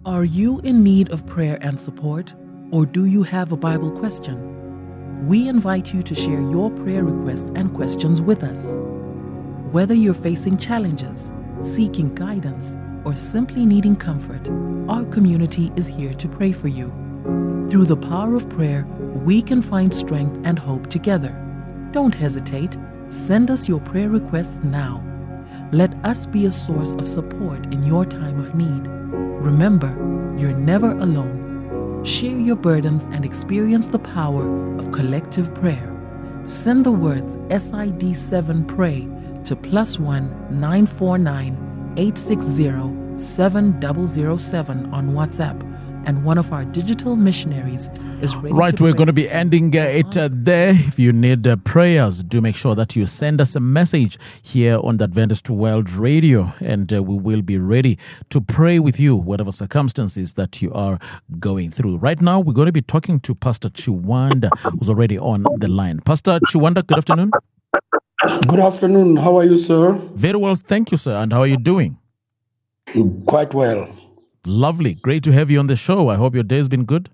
Are you in need of prayer and support, or do you have a Bible question? We invite you to share your prayer requests and questions with us. Whether you're facing challenges, seeking guidance, or simply needing comfort, our community is here to pray for you. Through the power of prayer, we can find strength and hope together. Don't hesitate. Send us your prayer requests now. Let us be a source of support in your time of need. Remember, you're never alone. Share your burdens and experience the power of collective prayer. Send the words SID7PRAY to +1 949 860 7007 on WhatsApp, and one of our digital missionaries is ready. Right, we're going to be ending it there. If you need prayers, do make sure that you send us a message here on the Adventist World Radio, and we will be ready to pray with you, whatever circumstances that you are going through. Right now, we're going to be talking to Pastor Chiwanda, who's already on the line. Pastor Chiwanda, good afternoon. Good afternoon. How are you, sir? Very well, thank you, sir. And how are you doing? Quite well. Lovely. Great to have you on the show. I hope your day has been good.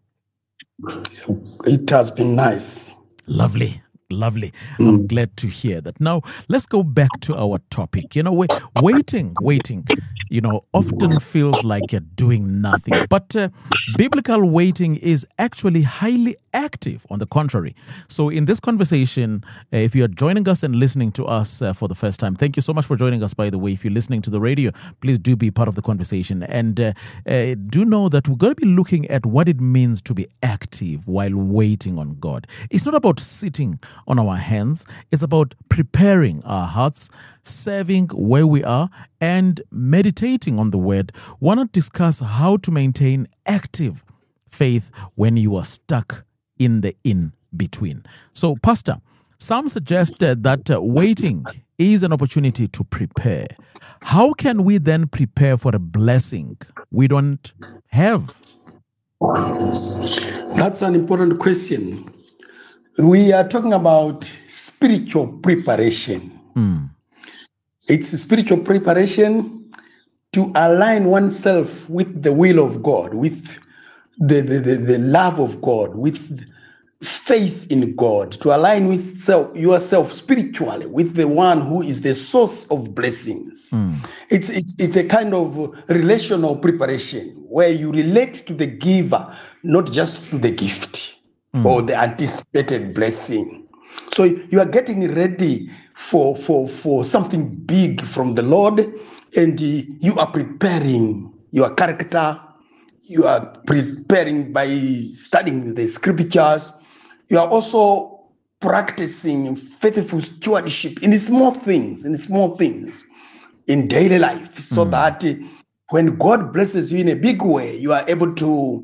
It has been nice. Lovely. I'm glad to hear that. Now, let's go back to our topic. Waiting, often feels like you're doing nothing. But biblical waiting is actually highly active, on the contrary. So in this conversation, if you are joining us and listening to us for the first time, thank you so much for joining us, by the way. If you're listening to the radio, please do be part of the conversation. And do know that we're going to be looking at what it means to be active while waiting on God. It's not about sitting on our hands. It's about preparing our hearts, serving where we are, and meditating on the word. We want to discuss how to maintain active faith when you are stuck in the in-between. So, Pastor, some suggested that waiting is an opportunity to prepare. How can we then prepare for a blessing we don't have? That's an important question. We are talking about spiritual preparation. It's spiritual preparation to align oneself with the will of God, with the love of God, with faith in God, to align with yourself spiritually with the one who is the source of blessings. It's a kind of relational preparation where you relate to the giver, not just to the gift or the anticipated blessing. So you are getting ready for something big from the Lord, and you are preparing your character. You are preparing by studying the scriptures. You are also practicing faithful stewardship in small things, in daily life, so that when God blesses you in a big way, you are able to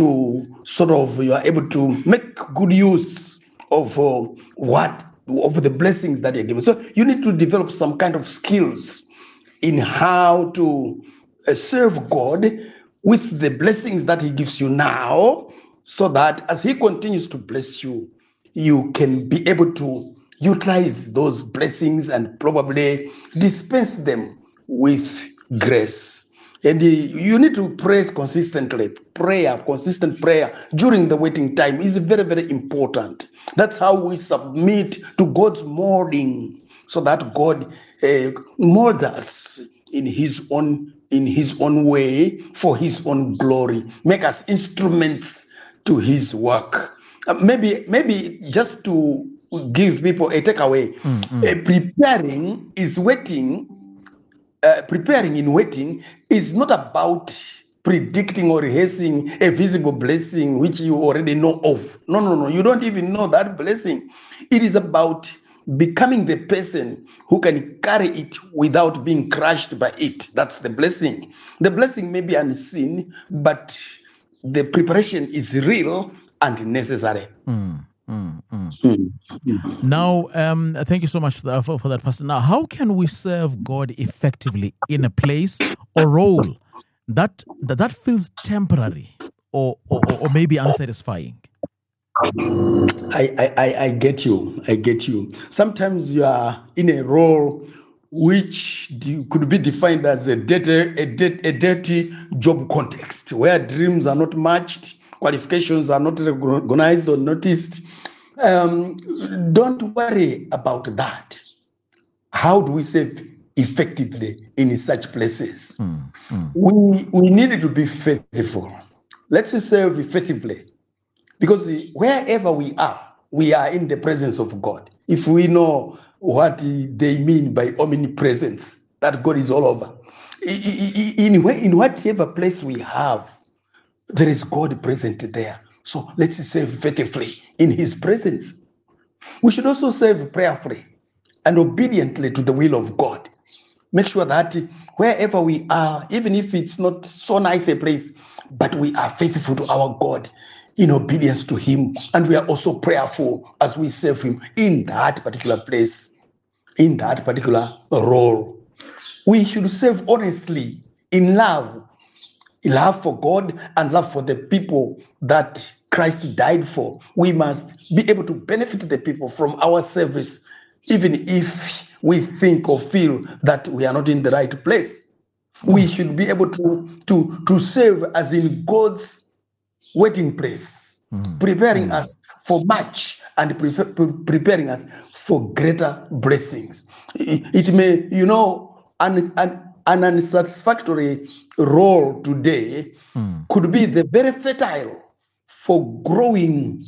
make good use of the blessings that you're given. So you need to develop some kind of skills in how to serve God with the blessings that he gives you now, so that as he continues to bless you, you can be able to utilize those blessings and probably dispense them with grace. And you need to pray consistently. Consistent prayer during the waiting time is very, very important. That's how we submit to God's molding, so that God molds us in his own way, for his own glory. Make us instruments to his work. Maybe just to give people a takeaway, preparing in waiting is not about predicting or rehearsing a visible blessing which you already know of. No. You don't even know that blessing. It is about becoming the person who can carry it without being crushed by it. That's the blessing. The blessing may be unseen, but the preparation is real and necessary. Now, thank you so much for that, Pastor. Now, how can we serve God effectively in a place or role that feels temporary or maybe unsatisfying? I get you. Sometimes you are in a role which could be defined as a dirty job context, where dreams are not matched, qualifications are not recognized or noticed. Don't worry about that. How do we serve effectively in such places? We need to be faithful. Let's serve effectively, because wherever we are in the presence of God. If we know what they mean by omnipresence, that God is all over. In whatever place we have, there is God present there. So let's serve faithfully in his presence. We should also serve prayerfully and obediently to the will of God. Make sure that wherever we are, even if it's not so nice a place, but we are faithful to our God in obedience to him, and we are also prayerful as we serve him in that particular place, in that particular role. We should serve honestly in love for God and love for the people that Christ died for. We must be able to benefit the people from our service, even if we think or feel that we are not in the right place. We should be able to serve as in God's waiting place, preparing us for much and preparing us for greater blessings. It may, an unsatisfactory role today could be the very fertile for growing,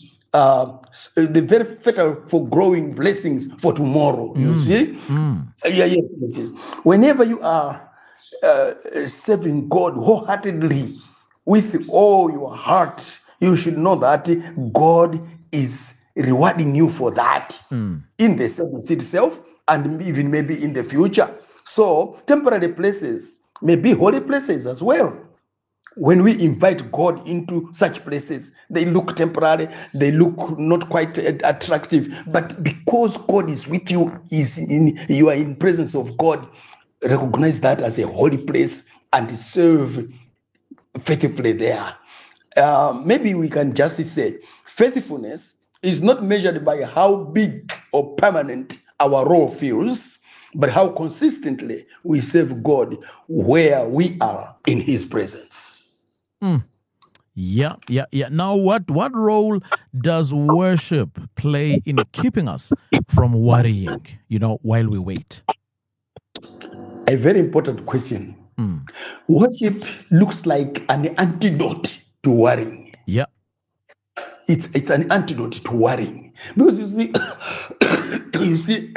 blessings for tomorrow. You see? Yes. Whenever you are serving God wholeheartedly with all your heart, you should know that God is rewarding you for that in the service itself and even maybe in the future. So temporary places may be holy places as well. When we invite God into such places, they look temporary, they look not quite attractive, but because God is with you, you are in presence of God, recognize that as a holy place and serve faithfully there. Maybe we can just say faithfulness is not measured by how big or permanent our role feels, but how consistently we serve God where we are in his presence. Yeah. Now, what role does worship play in keeping us from worrying, while we wait? A very important question. Worship looks like an antidote to worrying. Yeah. It's an antidote to worrying. Because you see,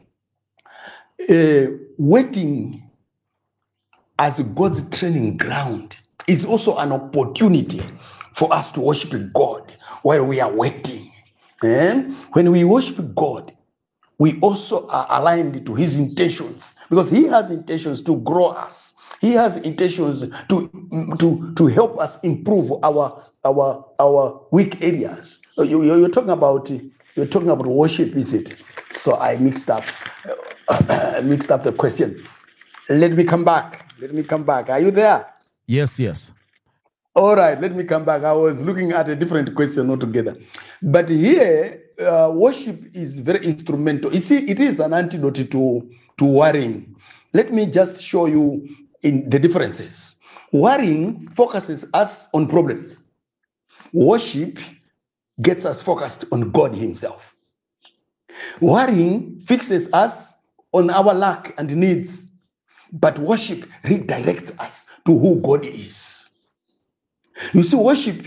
waiting as God's training ground is also an opportunity for us to worship God while we are waiting. And when we worship God, we also are aligned to his intentions, because he has intentions to grow us. He has intentions to help us improve our weak areas. You're talking about worship, is it? So I mixed up the question. Let me come back. Are you there? Yes. All right, let me come back. I was looking at a different question altogether. But here, worship is very instrumental. You see, it is an antidote to worrying. Let me just show you in the differences. Worrying focuses us on problems. Worship gets us focused on God himself. Worrying fixes us on our lack and needs, but worship redirects us to who God is. You see, worship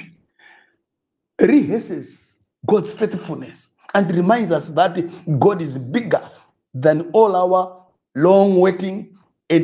rehearses God's faithfulness and reminds us that God is bigger than all our long waiting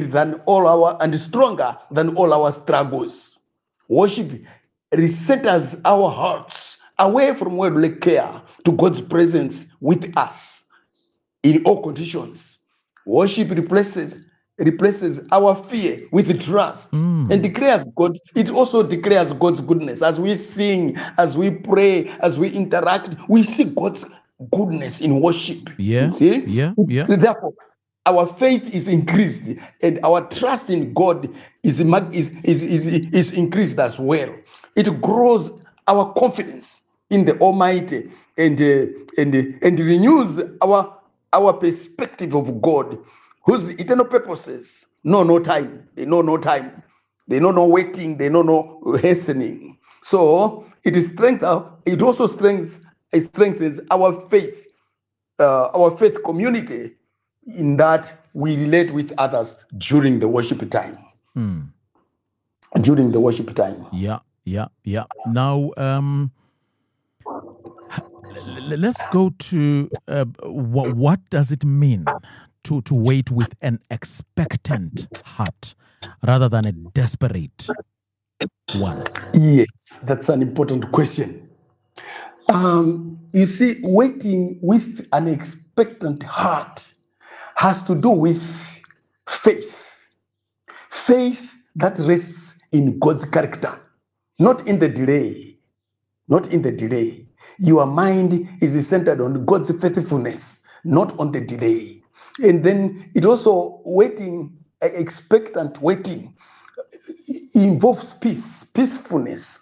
and stronger than all our struggles. Worship recenters our hearts away from worldly care to God's presence with us in all conditions. Worship replaces our fear with trust and declares God. It also declares God's goodness. As we sing, as we pray, as we interact, we see God's goodness in worship. Yeah. See? Yeah. Therefore, our faith is increased and our trust in God is increased as well. It grows our confidence in the Almighty and renews our perspective of God, whose eternal purposes know no time. They know no time. They know no waiting. They know no hastening. So it is strength. It also strengthens our faith community, in that we relate with others during the worship time. During the worship time. Yeah. Now, let's go to what does it mean to wait with an expectant heart rather than a desperate one? Yes, that's an important question. You see, waiting with an expectant heart has to do with faith. Faith that rests in God's character, not in the delay. Not in the delay. Your mind is centered on God's faithfulness, not on the delay. And then it also expectant waiting involves peacefulness.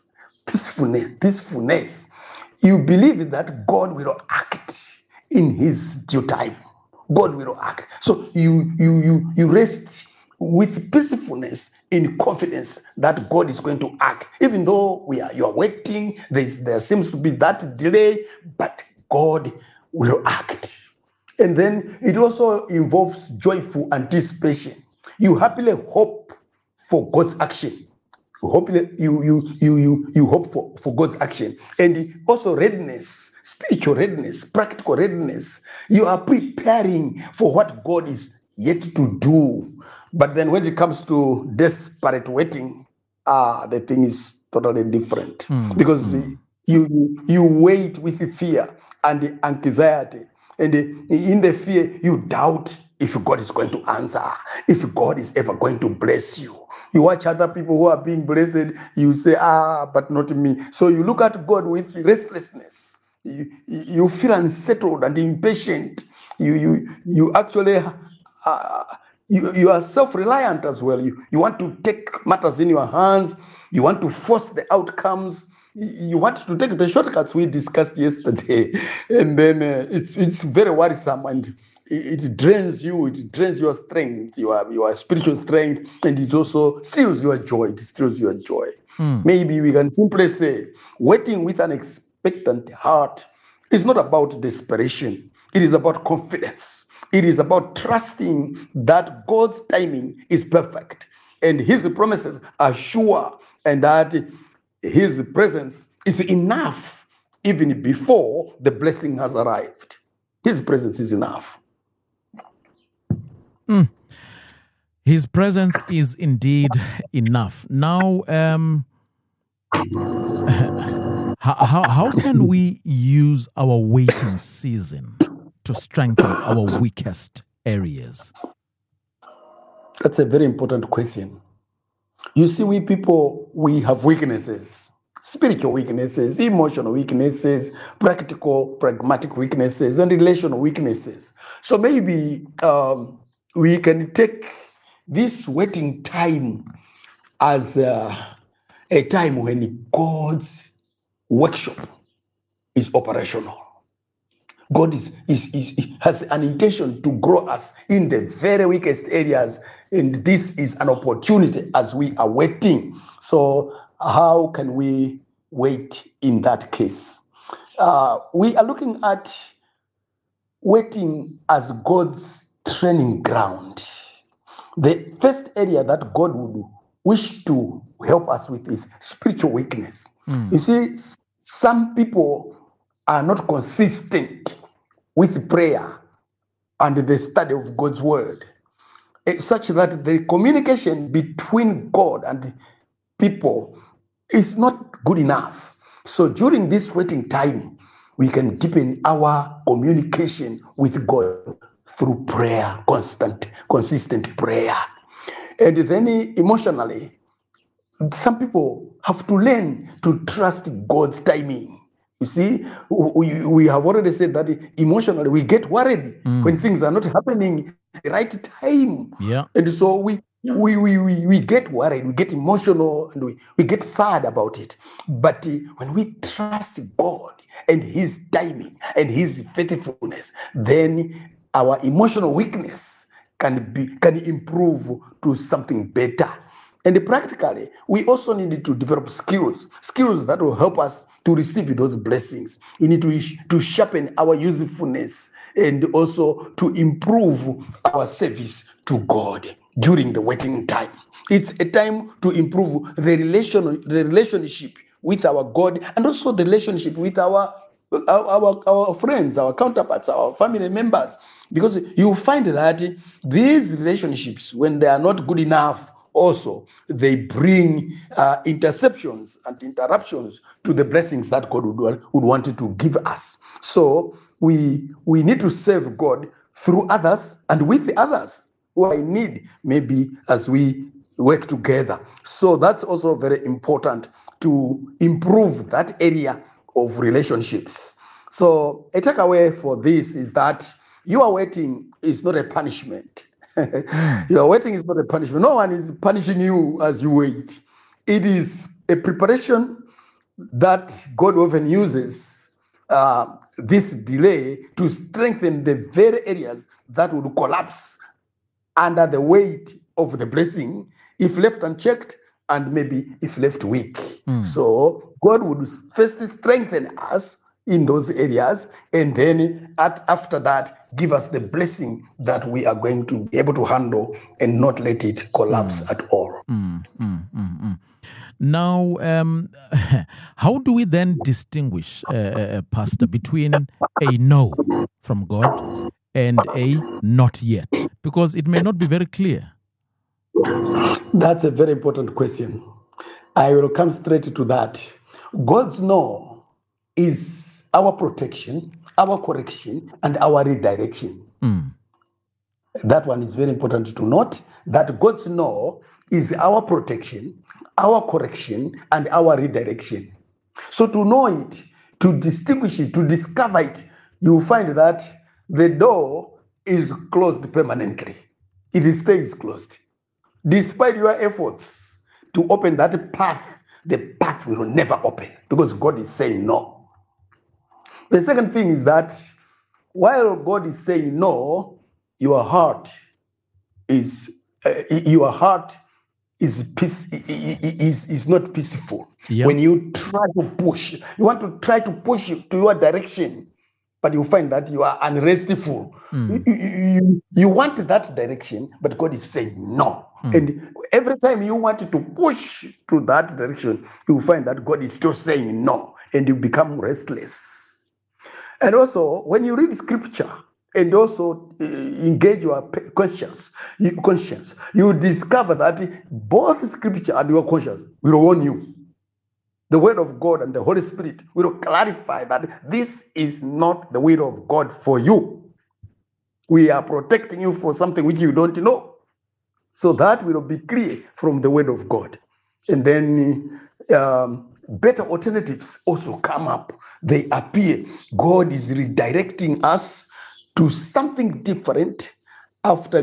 You believe that God will act in his due time. God will act. So you rest with peacefulness, in confidence that God is going to act. Even though you are waiting, there seems to be that delay, but God will act. And then it also involves joyful anticipation. You happily hope for God's action. You hope for God's action. And also readiness, spiritual readiness, practical readiness. You are preparing for what God is yet to do. But then when it comes to desperate waiting, the thing is totally different. Because you wait with fear and anxiety. And in the fear, you doubt if God is going to answer, if God is ever going to bless you. You watch other people who are being blessed, you say, but not me. So you look at God with restlessness. You feel unsettled and impatient. You actually... You are self-reliant as well. You want to take matters in your hands. You want to force the outcomes. You want to take the shortcuts we discussed yesterday. And then it's very worrisome, and it drains you. It drains your strength, your spiritual strength, and it also steals your joy. It steals your joy. Maybe we can simply say, waiting with an expectant heart is not about desperation. It is about confidence. It is about trusting that God's timing is perfect and his promises are sure, and that his presence is enough even before the blessing has arrived. His presence is enough. His presence is indeed enough. Now, how can we use our waiting season to strengthen our weakest areas? That's a very important question. You see, we people, we have weaknesses, spiritual weaknesses, emotional weaknesses, practical, pragmatic weaknesses, and relational weaknesses. So maybe we can take this waiting time as a time when God's workshop is operational. God has an intention to grow us in the very weakest areas, and this is an opportunity as we are waiting. So how can we wait in that case? We are looking at waiting as God's training ground. The first area that God would wish to help us with is spiritual weakness. You see, some people are not consistent with prayer and the study of God's word, such that the communication between God and people is not good enough. So during this waiting time, we can deepen our communication with God through prayer, consistent prayer. And then emotionally, some people have to learn to trust God's timing. You see, we have already said that emotionally we get worried when things are not happening at the right time. Yeah. And so we get worried, we get emotional, and we get sad about it. But when we trust God and his timing and his faithfulness, then our emotional weakness can improve to something better. And practically, we also need to develop skills that will help us to receive those blessings. We need to sharpen our usefulness and also to improve our service to God during the waiting time. It's a time to improve the relationship with our God and also the relationship with our friends, our counterparts, our family members. Because you find that these relationships, when they are not good enough, also they bring interceptions and interruptions to the blessings that God would want to give us. So we need to serve God through others and with others who are in need, maybe as we work together. So that's also very important to improve that area of relationships. So a takeaway for this is that your waiting is not a punishment. Your waiting is not a punishment. No one is punishing you as you wait. It is a preparation that God often uses this delay to strengthen the very areas that would collapse under the weight of the blessing if left unchecked and maybe if left weak. So God would first strengthen us in those areas, and then after that, give us the blessing that we are going to be able to handle and not let it collapse at all. Now, how do we then distinguish, Pastor, between a no from God and a not yet? Because it may not be very clear. That's a very important question. I will come straight to that. God's no is our protection, our correction, and our redirection. That one is very important to note, that God's no is our protection, our correction, and our redirection. So to know it, to distinguish it, to discover it, you find that the door is closed permanently. It stays closed. Despite your efforts to open that path, the path will never open because God is saying no. The second thing is that while God is saying no, your heart is not peaceful. Yep. When you try to push, you want to try to push to your direction, but you find that you are unrestful. You want that direction, but God is saying no. And every time you want to push to that direction, you find that God is still saying no, and you become restless. And also, when you read scripture and also engage your conscience, you discover that both scripture and your conscience will warn you. The word of God and the Holy Spirit will clarify that this is not the will of God for you. We are protecting you for something which you don't know. So that will be clear from the word of God. And then better alternatives also come up. They appear. God is redirecting us to something different after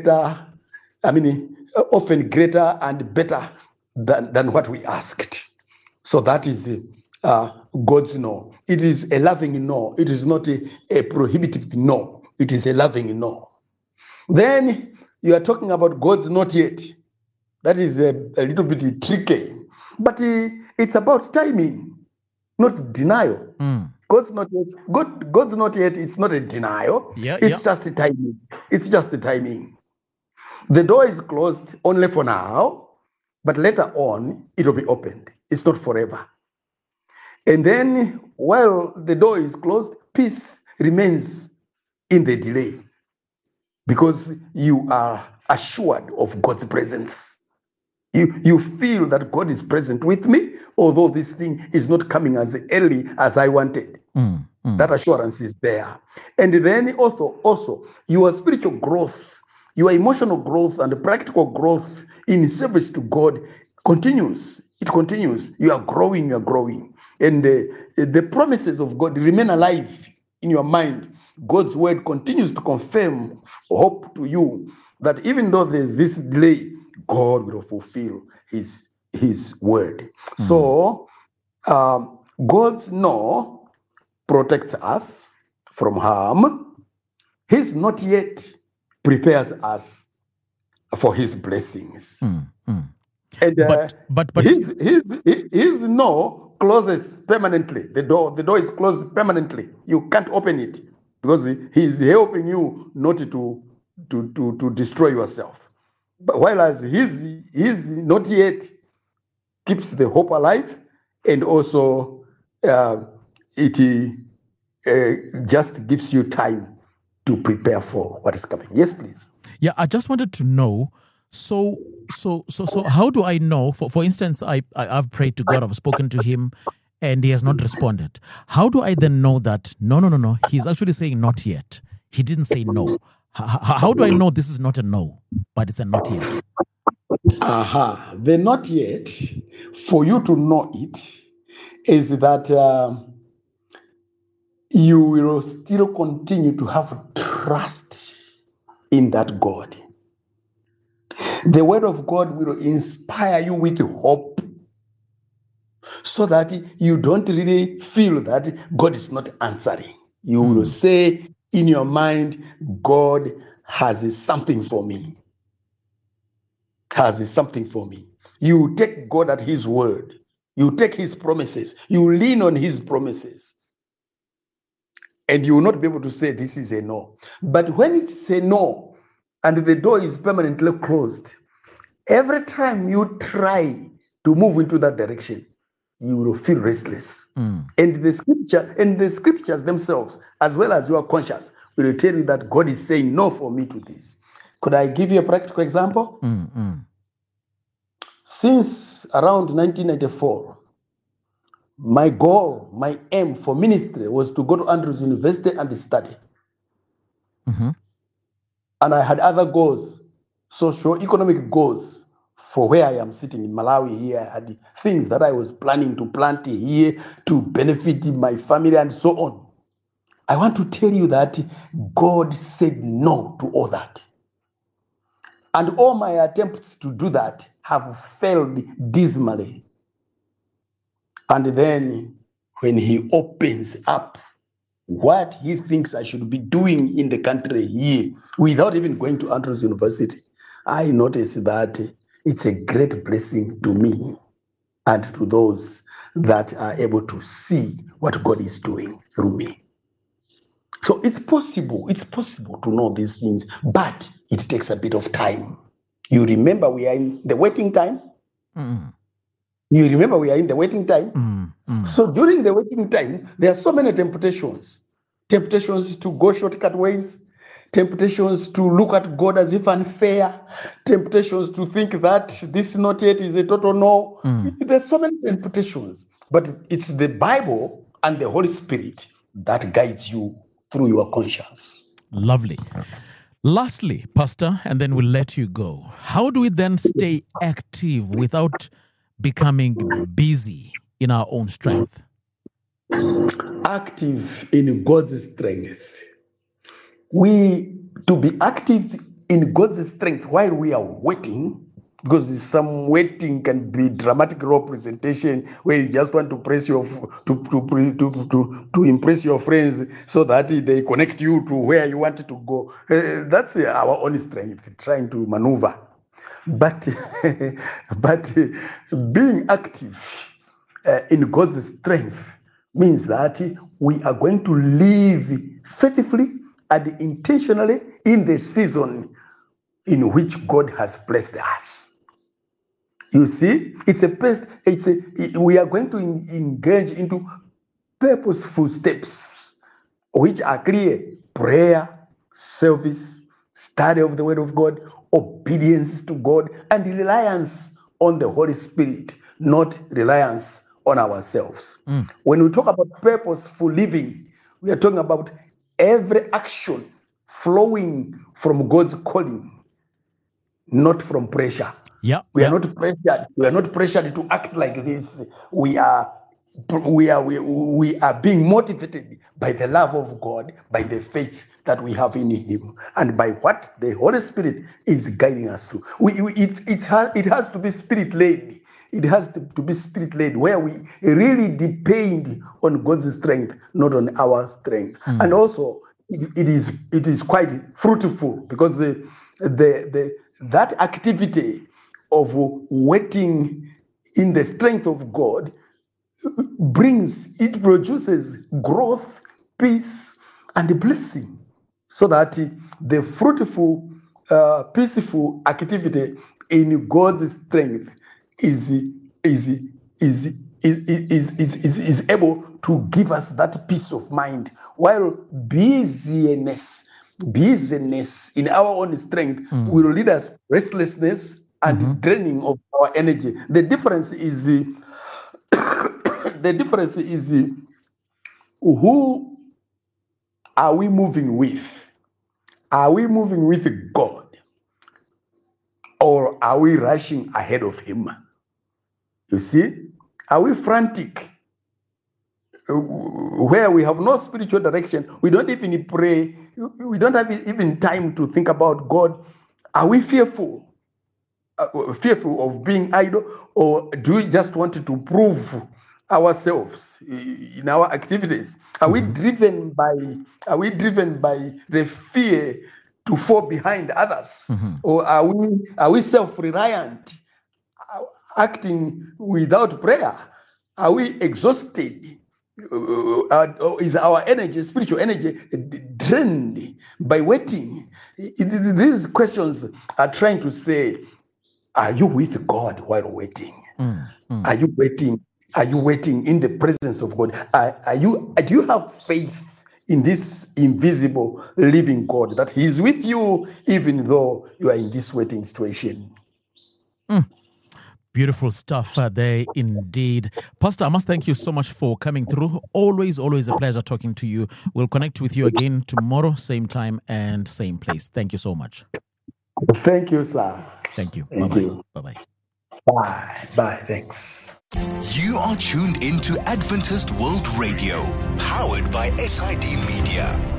often greater and better than what we asked. So that is God's no. It is a loving no. It is not a prohibitive no. It is a loving no. Then you are talking about God's not yet. That is a little bit tricky. But it's about timing, not denial. God's not yet. It's not a denial. It's just the timing. It's just the timing. The door is closed only for now, but later on it will be opened. It's not forever. And then while the door is closed, peace remains in the delay because you are assured of God's presence. You feel that God is present with me, although this thing is not coming as early as I wanted. That assurance is there. And then also your spiritual growth, your emotional growth and practical growth in service to God continues. It continues. You are growing. And the promises of God remain alive in your mind. God's word continues to confirm hope to you that even though there's this delay, God will fulfill his word. So God's no protects us from harm. His not yet prepares us for his blessings. And but his no closes permanently. The door is closed permanently. You can't open it because he's helping you not to destroy yourself. But whereas his not yet keeps the hope alive, and also it just gives you time to prepare for what is coming. Yes, please. Yeah, I just wanted to know. So how do I know? For instance, I've prayed to God, I've spoken to him, and he has not responded. How do I then know that no, he's actually saying not yet? He didn't say no. How do I know this is not a no, but it's a not yet? The not yet, for you to know it, is that you will still continue to have trust in that God. The word of God will inspire you with hope so that you don't really feel that God is not answering. You will say in your mind, God has something for me. Has something for me. You take God at his word. You take his promises. You lean on his promises. And you will not be able to say this is a no. But when it's a no, and the door is permanently closed, every time you try to move into that direction, you will feel restless. And the scriptures themselves, as well as your conscience, will tell you that God is saying no for me to this. Could I give you a practical example? Since around 1994, my goal, my aim for ministry was to go to Andrews University and study. And I had other goals, socio-economic goals for where I am sitting in Malawi here. I had things that I was planning to plant here to benefit my family and so on. I want to tell you that God said no to all that. And all my attempts to do that have failed dismally. And then when he opens up what he thinks I should be doing in the country here, without even going to Andrews University, I notice that it's a great blessing to me and to those that are able to see what God is doing through me. So it's possible to know these things, but it takes a bit of time. You remember we are in the waiting time? You remember we are in the waiting time? So during the waiting time, there are so many temptations. Temptations to go shortcut ways, temptations to look at God as if unfair, temptations to think that this not yet is a total no. There's so many temptations, but it's the Bible and the Holy Spirit that guides you through your conscience. Lovely. Lastly, Pastor, and then we'll let you go. How do we then stay active without becoming busy in our own strength? Active in God's strength. To be active in God's strength while we are waiting, because some waiting can be dramatic role presentation where you just want to press to impress your friends so that they connect you to where you want to go. That's our own strength, trying to maneuver. But being active in God's strength means that we are going to live faithfully and intentionally in the season in which God has placed us. You see, we are going to engage into purposeful steps, which are clear: prayer, service, study of the Word of God, obedience to God, and reliance on the Holy Spirit, not reliance on ourselves. When we talk about purposeful living, we are talking about every action flowing from God's calling, not from pressure. We are not pressured. We are not pressured to act like this. We are being motivated by the love of God, by the faith that we have in Him, and by what the Holy Spirit is guiding us to. It has to be Spirit-led. It has to be Spirit-led, where we really depend on God's strength, not on our strength. And also, it is quite fruitful, because that activity of waiting in the strength of God produces growth, peace, and blessing, so that the fruitful, peaceful activity in God's strength is able to give us that peace of mind, while busyness in our own strength will lead us restlessness and draining of our energy. The difference is who are we moving with? Are we moving with God, or are we rushing ahead of Him? You see, are we frantic where we have no spiritual direction? We don't even pray. We don't have even time to think about God. Are we fearful of being idle, or do we just want to prove ourselves in our activities? Are we driven by the fear to fall behind others, or are we self-reliant, acting without prayer? Are we exhausted? Or is our energy, spiritual energy, drained by waiting? These questions are trying to say, are you with God while waiting? Are you waiting? Are you waiting in the presence of God? Do you have faith in this invisible living God, that He is with you even though you are in this waiting situation? Beautiful stuff there indeed. Pastor, I must thank you so much for coming through. Always a pleasure talking to you. We'll connect with you again tomorrow, same time and same place. Thank you so much. Thank you, sir. Thank you. Thank Bye-bye. you. Bye-bye. Bye. Thanks. You are tuned into Adventist World Radio, powered by SID Media.